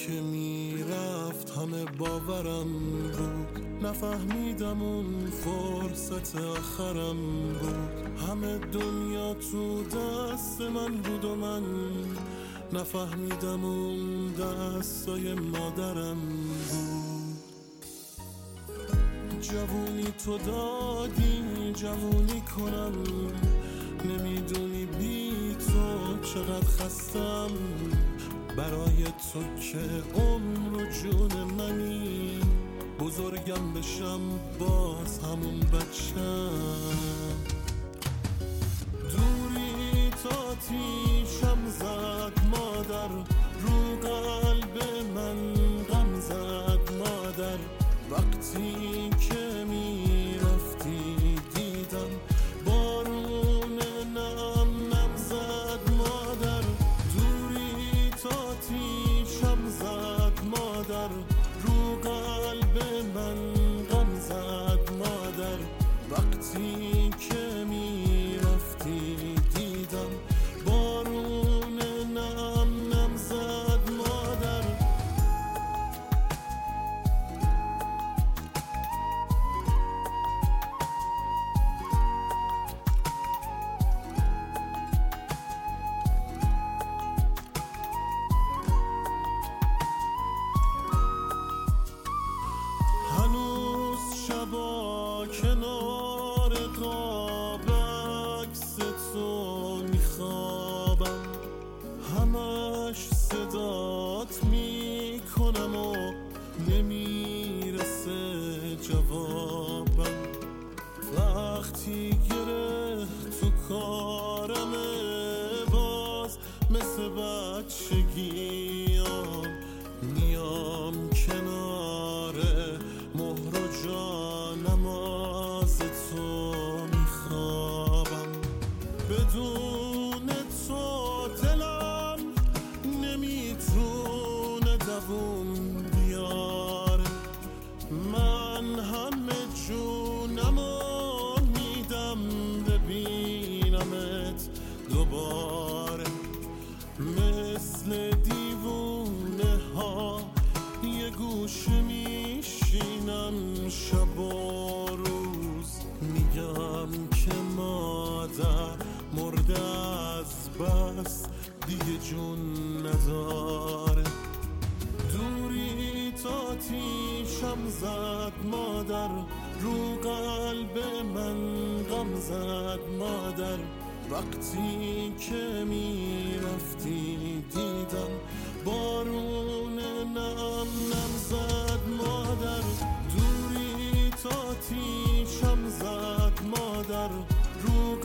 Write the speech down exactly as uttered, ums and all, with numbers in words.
که میرفت همه باورم بود، نفهمیدم اون فرصت آخرم بود. همه دنیا تو دست من بود و من نفهمیدم اون دستای مادرم بود. جوونی تو دادی جوونی کنم، نمیدونی بی تو چقدر خستم. برای تو که عمر و جون منی، بزرگم بشم باز همون بچم. دوری تا تیشم زد مادر، رو قلب من غم زد مادر. وقتی که میرفتی دیدم بارون نم نم زد مادر. دوری تا تیشم زد مادر، رو قلب من غم زد مادر. وقتی که میرفتی دیدم بارون نم نم زد مادر. هنوز شبا کنار قاب عکس تو میخوابم، همش صدات میکنم و نمیرسه جوابم. وقتی گره تو کارمه باز مثل بچگیام، میام کنار مهر و جانماز تو میخوابم. بدون تو دلم نمیتونه دووم بیاره. من همه جونمو میدم ببینمت دوباره. مثل دیوونه ها یه گوشه میشینم شب و روز، میگم که مادر مرده از بس دیگه جون نداره. دوری تا تیشم زد مادر، رو قلب من غم زد مادر. وقتی که میرفتی دیدم بارون نم نم زد مادر. دوری تا تیشم زد مادر، رو